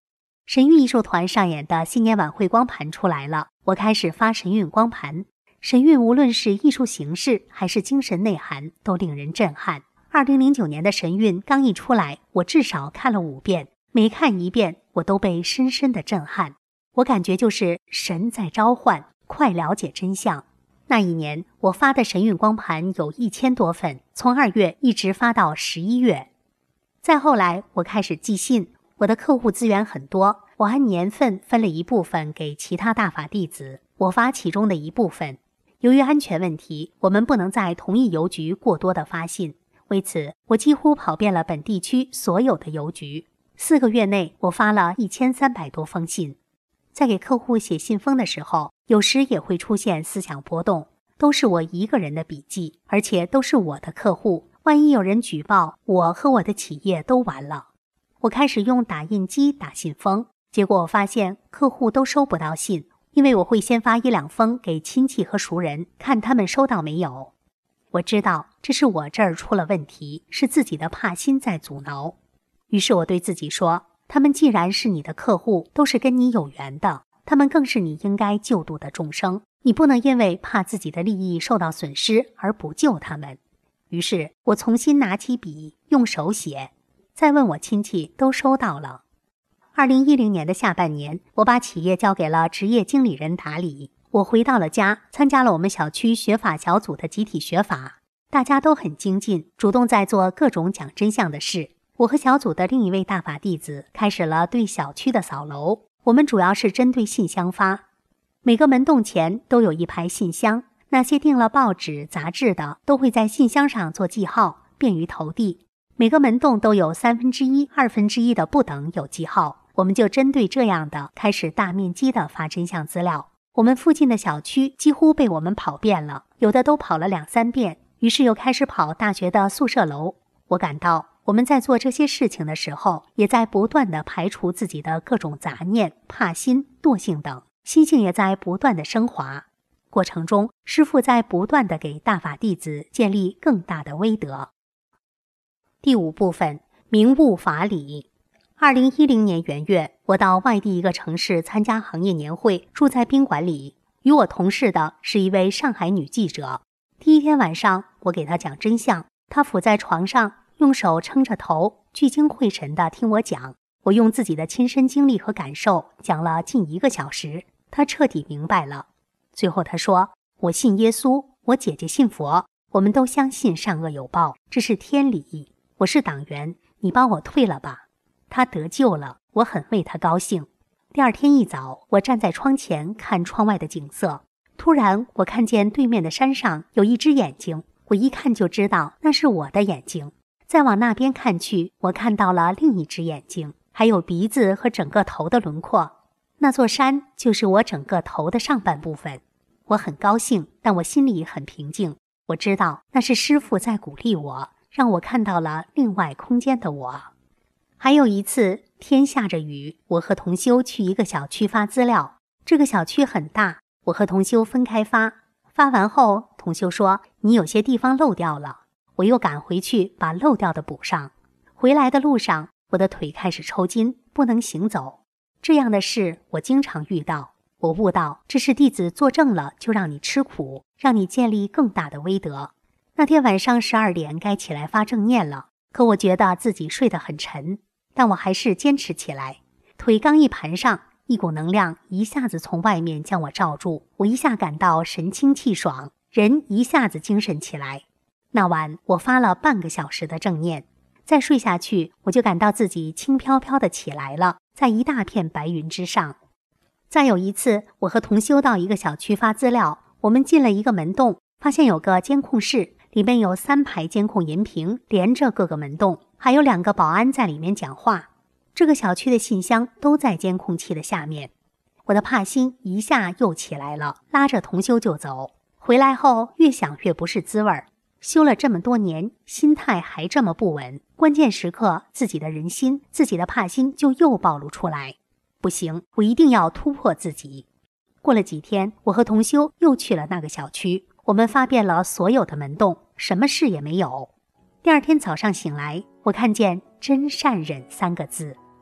神韵艺术团上演的新年晚会光盘出来了，我开始发神韵光盘。神韵无论是艺术形式还是精神内涵都令人震撼。二零零九年的神韵刚一出来，我至少看了五遍，每看一遍我都被深深的震撼。我感觉就是神在召唤，快了解真相。那一年我发的神韵光盘有一千多份，从二月一直发到十一月。再后来我开始寄信，我的客户资源很多，我按年份分了一部分给其他大法弟子，我发其中的一部分。由于安全问题，我们不能在同一邮局过多的发信，为此我几乎跑遍了本地区所有的邮局。四个月内我发了一千三百多封信。在给客户写信封的时候，有时也会出现思想波动，都是我一个人的笔记，而且都是我的客户，万一有人举报，我和我的企业都完了。我开始用打印机打信封，结果我发现客户都收不到信，因为我会先发一两封给亲戚和熟人，看他们收到没有。我知道这是我这儿出了问题，是自己的怕心在阻挠。于是我对自己说，他们既然是你的客户，都是跟你有缘的，他们更是你应该救度的众生，你不能因为怕自己的利益受到损失而不救他们。于是我重新拿起笔，用手写，再问我亲戚都收到了。二零一零年的下半年，我把企业交给了职业经理人打理。我回到了家，参加了我们小区学法小组的集体学法，大家都很精进，主动在做各种讲真相的事。我和小组的另一位大法弟子开始了对小区的扫楼，我们主要是针对信箱发，每个门洞前都有一排信箱，那些订了报纸杂志的都会在信箱上做记号，便于投递。每个门洞都有三分之一、二分之一的不等有记号，我们就针对这样的开始大面积的发真相资料。我们附近的小区几乎被我们跑遍了，有的都跑了两三遍，于是又开始跑大学的宿舍楼。我感到我们在做这些事情的时候，也在不断地排除自己的各种杂念、怕心、惰性等，心性也在不断地升华。过程中，师父在不断地给大法弟子建立更大的威德。第五部分，明悟法理。二零一零年元月，我到外地一个城市参加行业年会，住在宾馆里。与我同事的是一位上海女记者。第一天晚上，我给她讲真相，她伏在床上，用手撑着头，聚精会神地听我讲。我用自己的亲身经历和感受讲了近一个小时，她彻底明白了。最后她说，我信耶稣，我姐姐信佛，我们都相信善恶有报，这是天理。我是党员，你帮我退了吧。他得救了，我很为他高兴。第二天一早，我站在窗前看窗外的景色，突然我看见对面的山上有一只眼睛，我一看就知道那是我的眼睛。再往那边看去，我看到了另一只眼睛，还有鼻子和整个头的轮廓。那座山就是我整个头的上半部分。我很高兴，但我心里很平静。我知道那是师父在鼓励我，让我看到了另外空间的我。还有一次，天下着雨，我和同修去一个小区发资料。这个小区很大，我和同修分开发。发完后，同修说，你有些地方漏掉了。我又赶回去把漏掉的补上。回来的路上，我的腿开始抽筋，不能行走。这样的事我经常遇到。我悟到，这是弟子作证了，就让你吃苦，让你建立更大的威德。那天晚上十二点该起来发正念了，可我觉得自己睡得很沉。但我还是坚持起来，腿刚一盘上，一股能量一下子从外面将我罩住，我一下感到神清气爽，人一下子精神起来。那晚我发了半个小时的正念，再睡下去，我就感到自己轻飘飘的起来了，在一大片白云之上。再有一次，我和同修到一个小区发资料，我们进了一个门洞，发现有个监控室，里面有三排监控银屏连着各个门洞，还有两个保安在里面讲话。这个小区的信箱都在监控器的下面。我的怕心一下又起来了，拉着同修就走。回来后越想越不是滋味儿，修了这么多年，心态还这么不稳，关键时刻自己的人心、自己的怕心就又暴露出来。不行，我一定要突破自己。过了几天，我和同修又去了那个小区，我们发遍了所有的门洞，什么事也没有。第二天早上醒来，我看见真善忍三个字。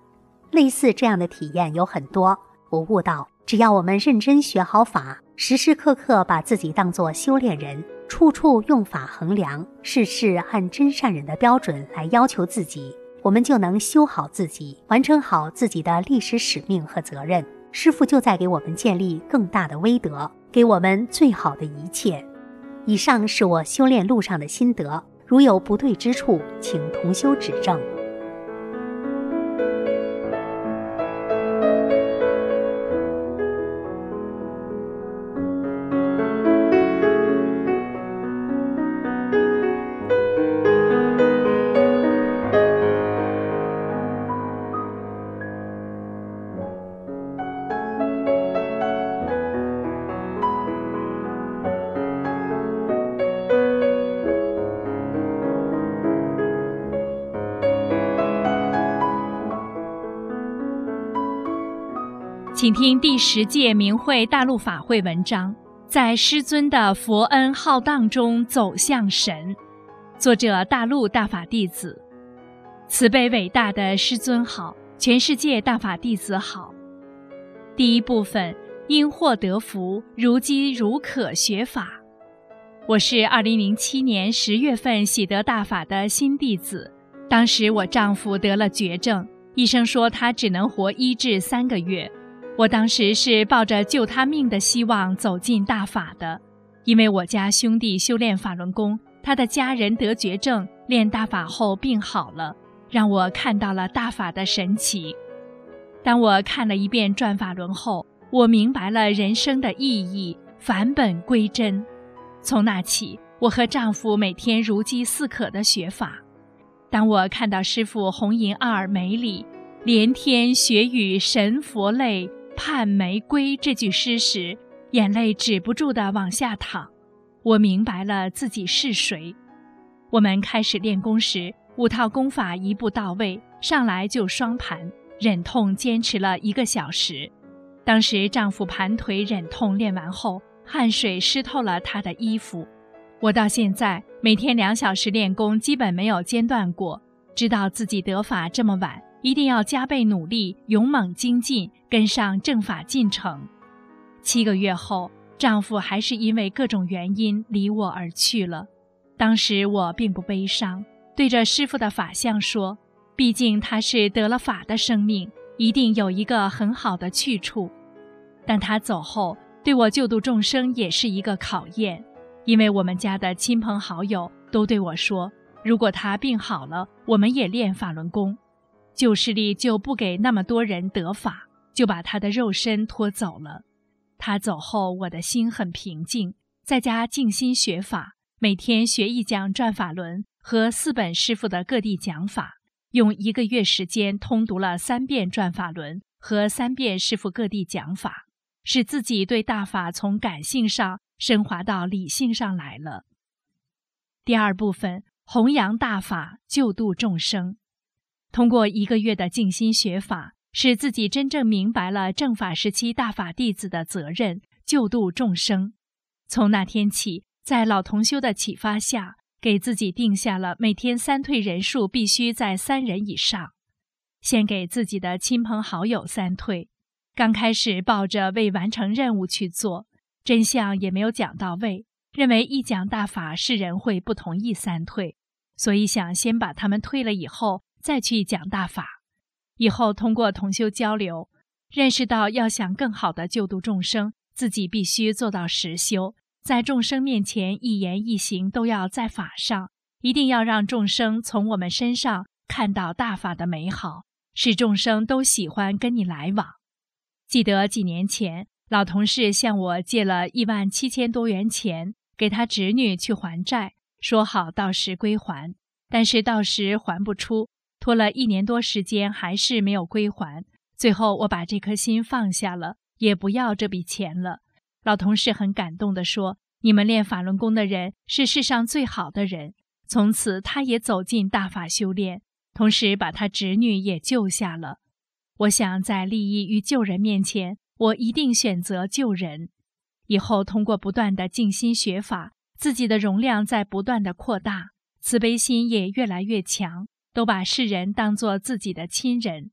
类似这样的体验有很多。我悟到，只要我们认真学好法，时时刻刻把自己当作修炼人，处处用法衡量，事事按真善忍的标准来要求自己，我们就能修好自己，完成好自己的历史使命和责任。师父就在给我们建立更大的威德，给我们最好的一切。以上是我修炼路上的心得，如有不对之处，请同修指正。 请听第十届明慧大陆法会文章，在师尊的佛恩浩荡中走向神。作者大陆大法弟子。慈悲伟大的师尊好，全世界大法弟子好。第一部分，因祸得福，如饥如渴学法。我是二零零七年十月份喜得大法的新弟子，当时我丈夫得了绝症，医生说他只能活一至三个月。我当时是抱着救他命的希望走进大法的，因为我家兄弟修炼法轮功，他的家人得绝症，练大法后病好了，让我看到了大法的神奇。当我看了一遍转法轮后，我明白了人生的意义，返本归真。从那起，我和丈夫每天如饥似渴地学法。当我看到师父红银二梅里连天雪雨神佛泪盼玫瑰这句诗时，眼泪止不住地往下淌。我明白了自己是谁。我们开始练功时，五套功法一步到位，上来就双盘，忍痛坚持了一个小时。当时丈夫盘腿忍痛练完后，汗水湿透了他的衣服。我到现在每天两小时练功，基本没有间断过。知道自己得法这么晚，一定要加倍努力，勇猛精进，跟上正法进程。七个月后，丈夫还是因为各种原因离我而去了。当时我并不悲伤，对着师父的法相说，毕竟他是得了法的生命，一定有一个很好的去处。但他走后，对我救度众生也是一个考验，因为我们家的亲朋好友都对我说，如果他病好了，我们也练法轮功。旧势力就不给那么多人得法，就把他的肉身拖走了。他走后，我的心很平静，在家静心学法，每天学一讲转法轮和四本师父的各地讲法，用一个月时间通读了三遍转法轮和三遍师父各地讲法，使自己对大法从感性上升华到理性上来了。第二部分，弘扬大法，救度众生。通过一个月的静心学法，使自己真正明白了正法时期大法弟子的责任，救度众生。从那天起，在老同修的启发下，给自己定下了每天三退人数必须在三人以上。先给自己的亲朋好友三退，刚开始抱着为完成任务去做，真相也没有讲到位，认为一讲大法世人会不同意三退，所以想先把他们退了以后再去讲大法。以后通过同修交流，认识到要想更好地救度众生，自己必须做到实修，在众生面前一言一行都要在法上，一定要让众生从我们身上看到大法的美好，使众生都喜欢跟你来往。记得几年前，老同事向我借了一万七千多元钱，给他侄女去还债，说好到时归还，但是到时还不出，拖了一年多时间还是没有归还。最后我把这颗心放下了，也不要这笔钱了。老同事很感动地说，你们练法轮功的人是世上最好的人。从此他也走进大法修炼，同时把他侄女也救下了。我想在利益与救人面前，我一定选择救人。以后通过不断的静心学法，自己的容量在不断的扩大，慈悲心也越来越强，都把世人当作自己的亲人。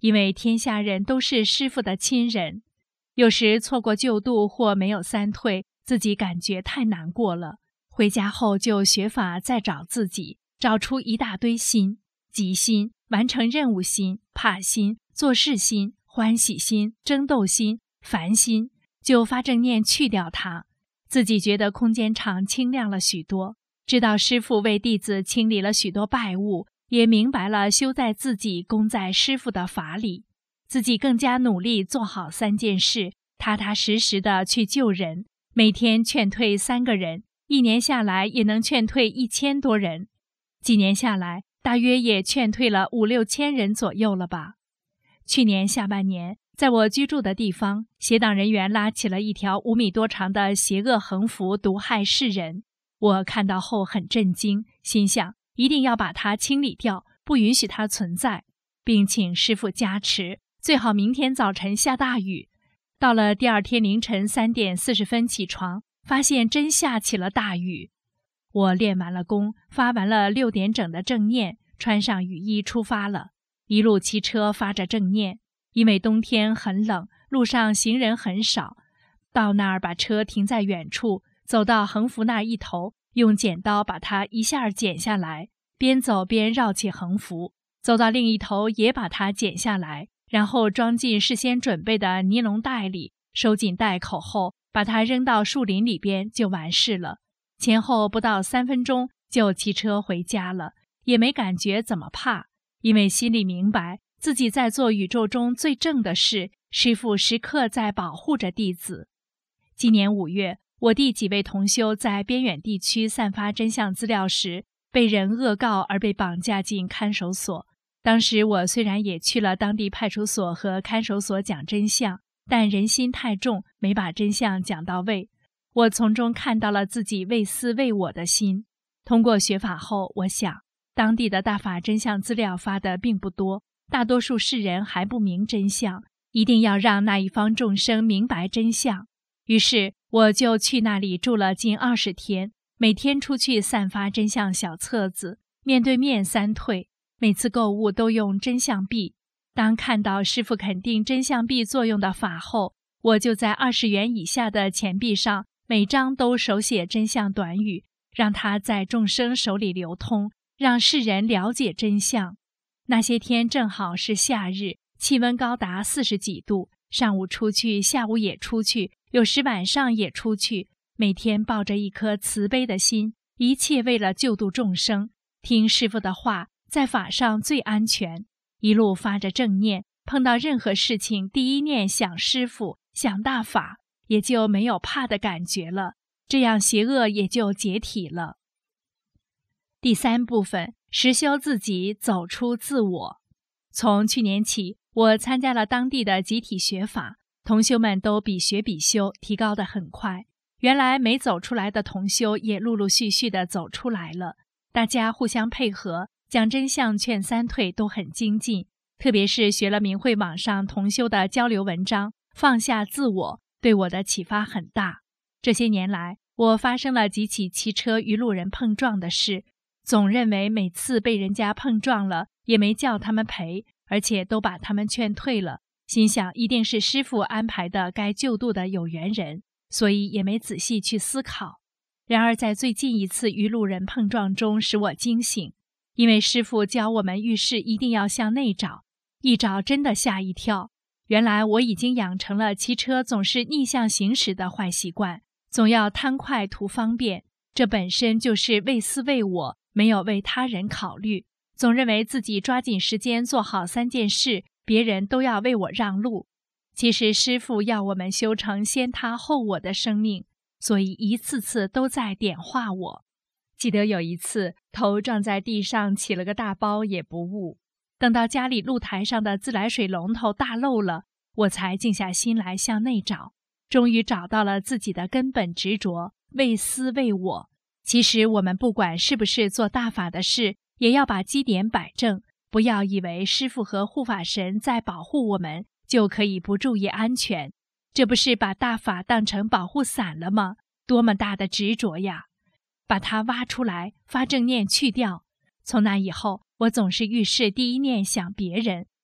因为天下人都是师父的亲人。有时错过救度或没有三退，自己感觉太难过了。回家后就学法再找自己，找出一大堆心：急心、完成任务心、怕心、做事心、欢喜心、争斗心、烦心，就发正念去掉它。自己觉得空间场清亮了许多，知道师父为弟子清理了许多败物，也明白了修在自己，功在师父的法里。自己更加努力做好三件事，踏踏实实的去救人，每天劝退三个人，一年下来也能劝退一千多人。几年下来，大约也劝退了五六千人左右了吧。去年下半年，在我居住的地方，邪党人员拉起了一条五米多长的邪恶横幅，毒害世人。我看到后很震惊，心想一定要把它清理掉，不允许它存在，并请师父加持，最好明天早晨下大雨。到了第二天凌晨三点四十分起床，发现真下起了大雨。我练完了功，发完了六点整的正念，穿上雨衣出发了。一路骑车发着正念，因为冬天很冷，路上行人很少。到那儿把车停在远处，走到横幅那一头，用剪刀把它一下剪下来，边走边绕起横幅，走到另一头也把它剪下来，然后装进事先准备的尼龙袋里，收紧袋口后，把它扔到树林里边就完事了。前后不到三分钟就骑车回家了，也没感觉怎么怕，因为心里明白自己在做宇宙中最正的事，师父时刻在保护着弟子。今年五月，我弟几位同修在边远地区散发真相资料时，被人恶告而被绑架进看守所。当时我虽然也去了当地派出所和看守所讲真相，但人心太重，没把真相讲到位。我从中看到了自己为私为我的心。通过学法后，我想当地的大法真相资料发的并不多，大多数世人还不明真相，一定要让那一方众生明白真相。于是我就去那里住了近二十天，每天出去散发真相小册子，面对面三退，每次购物都用真相币。当看到师父肯定真相币作用的法后，我就在二十元以下的钱币上每张都手写真相短语，让它在众生手里流通，让世人了解真相。那些天正好是夏日，气温高达四十几度，上午出去，下午也出去，有时晚上也出去，每天抱着一颗慈悲的心，一切为了救度众生，听师父的话，在法上最安全。一路发着正念，碰到任何事情第一念想师父，想大法，也就没有怕的感觉了，这样邪恶也就解体了。第三部分，实修自己，走出自我。从去年起，我参加了当地的集体学法，同修们都比学比修，提高得很快。原来没走出来的同修也陆陆续续地走出来了，大家互相配合，讲真相劝三退都很精进。特别是学了明慧网上同修的交流文章，放下自我，对我的启发很大。这些年来，我发生了几起骑车与路人碰撞的事，总认为每次被人家碰撞了，也没叫他们赔，而且都把他们劝退了，心想一定是师父安排的该救度的有缘人，所以也没仔细去思考。然而在最近一次与路人碰撞中使我惊醒，因为师父教我们遇事一定要向内找，一找真的吓一跳。原来我已经养成了骑车总是逆向行驶的坏习惯，总要贪快图方便，这本身就是为私为我，没有为他人考虑，总认为自己抓紧时间做好三件事，别人都要为我让路。其实师父要我们修成先他后我的生命，所以一次次都在点化我。记得有一次头撞在地上起了个大包也不悟，等到家里露台上的自来水龙头大漏了，我才静下心来向内找，终于找到了自己的根本执着，为私为我。其实我们不管是不是做大法的事，也要把基点摆正，不要以为师父和护法神在保护我们，就可以不注意安全。这不是把大法当成保护伞了吗？多么大的执着呀！把它挖出来，发正念去掉。从那以后，我总是遇事第一念想别人，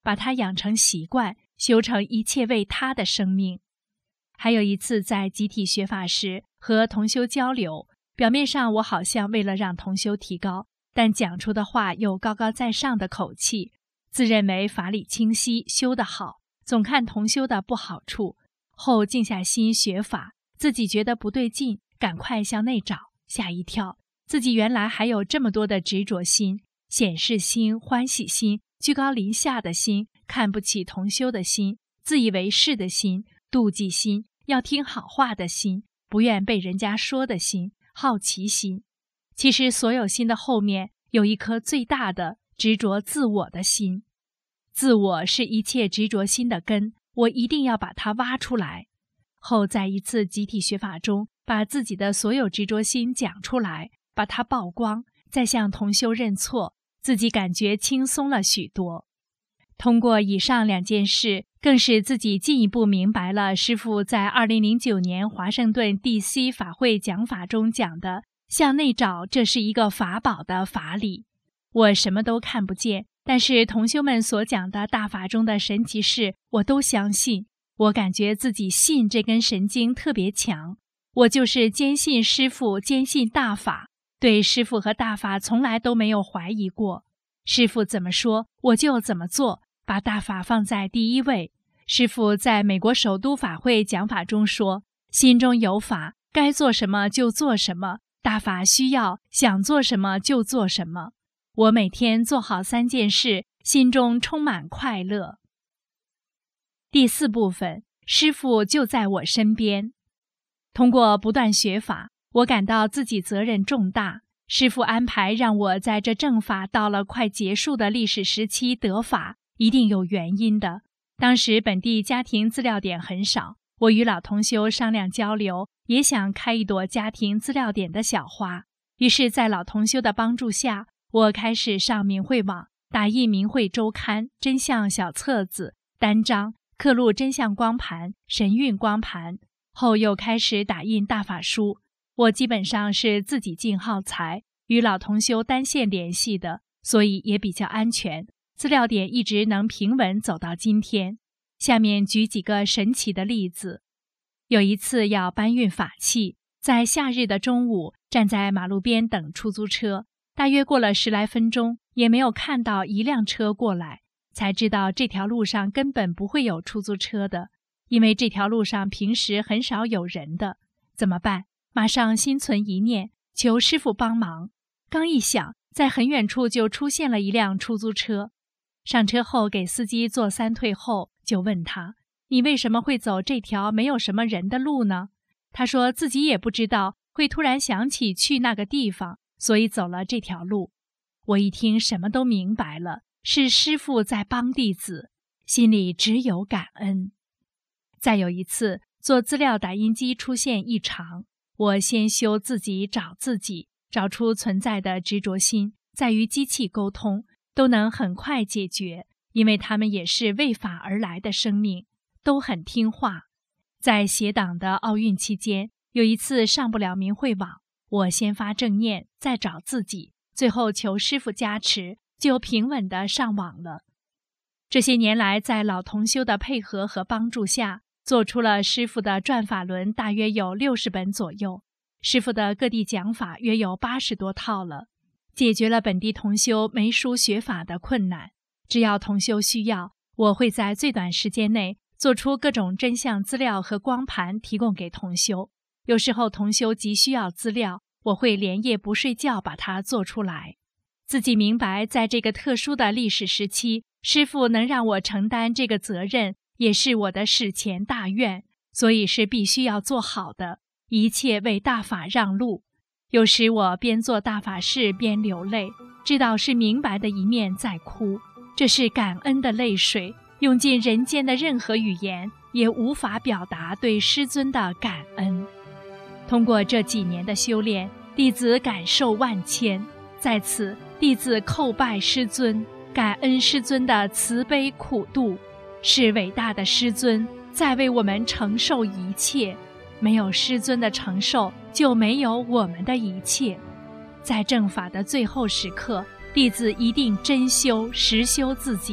把它养成习惯，修成一切为他的生命。还有一次在集体学法时和同修交流，表面上我好像为了让同修提高，但讲出的话又高高在上的口气，自认为法理清晰，修得好，总看同修的不好处。后静下心学法，自己觉得不对劲，赶快向内找，吓一跳，自己原来还有这么多的执着心、显示心、欢喜心、居高临下的心、看不起同修的心、自以为是的心、妒忌心、要听好话的心、不愿被人家说的心、好奇心。其实所有心的后面有一颗最大的执着自我的心，自我是一切执着心的根，我一定要把它挖出来。后在一次集体学法中，把自己的所有执着心讲出来，把它曝光，再向同修认错，自己感觉轻松了许多。通过以上两件事，更使自己进一步明白了师父在二零零九年华盛顿 D C 法会讲法中讲的向内找，这是一个法宝的法理。我什么都看不见，但是同修们所讲的大法中的神奇事我都相信，我感觉自己信这根神经特别强。我就是坚信师父，坚信大法，对师父和大法从来都没有怀疑过。师父怎么说我就怎么做，把大法放在第一位。师父在美国首都法会讲法中说，心中有法，该做什么就做什么，大法需要想做什么就做什么。我每天做好三件事，心中充满快乐。第四部分，师父就在我身边。通过不断学法，我感到自己责任重大。师父安排让我在这正法到了快结束的历史时期得法，一定有原因的。当时本地家庭资料点很少，我与老同修商量交流，也想开一朵家庭资料点的小花。于是在老同修的帮助下，我开始上明慧网，打印明慧周刊、真相小册子、单张，刻录真相光盘、神韵光盘，后又开始打印大法书。我基本上是自己进耗材，与老同修单线联系的，所以也比较安全。资料点一直能平稳走到今天。下面举几个神奇的例子。有一次要搬运法器，在夏日的中午，站在马路边等出租车，大约过了十来分钟，也没有看到一辆车过来，才知道这条路上根本不会有出租车的，因为这条路上平时很少有人的。怎么办？马上心存一念，求师父帮忙。刚一想，在很远处就出现了一辆出租车。上车后给司机做三退后，就问他，你为什么会走这条没有什么人的路呢？他说自己也不知道，会突然想起去那个地方，所以走了这条路。我一听什么都明白了，是师父在帮弟子，心里只有感恩。再有一次，做资料打印机出现异常，我先修自己找自己，找出存在的执着心，再与机器沟通，都能很快解决，因为他们也是为法而来的生命，都很听话。在协党的奥运期间，有一次上不了明慧网，我先发正念，再找自己，最后求师父加持，就平稳地上网了。这些年来，在老同修的配合和帮助下，做出了师父的转法轮大约有六十本左右，师父的各地讲法约有八十多套了，解决了本地同修没书学法的困难。只要同修需要，我会在最短时间内做出各种真相资料和光盘提供给同修。有时候同修急需要资料，我会连夜不睡觉把它做出来。自己明白，在这个特殊的历史时期，师父能让我承担这个责任，也是我的史前大愿，所以是必须要做好的，一切为大法让路。有时我边做大法事边流泪，知道是明白的一面在哭，这是感恩的泪水，用尽人间的任何语言也无法表达对师尊的感恩。通过这几年的修炼，弟子感受万千，在此弟子叩拜师尊，感恩师尊的慈悲苦度，是伟大的师尊在为我们承受一切，没有师尊的承受，就没有我们的一切。在正法的最后时刻，弟子一定真修实修自己，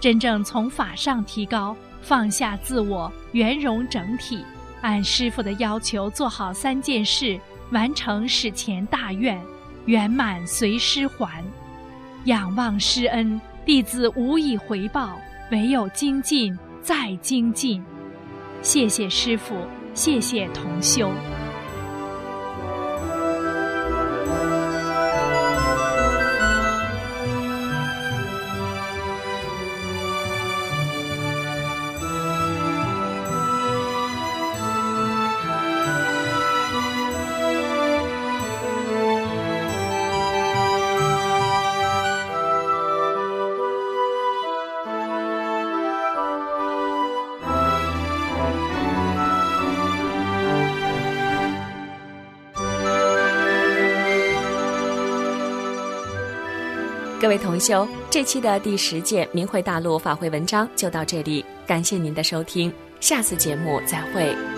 真正从法上提高，放下自我，圆融整体，按师父的要求做好三件事，完成史前大愿，圆满随师还。仰望师恩，弟子无以回报，唯有精进再精进。谢谢师父，谢谢同修。 各位同修，这期的第十届明慧大陆法会文章就到这里，感谢您的收听，下次节目再会。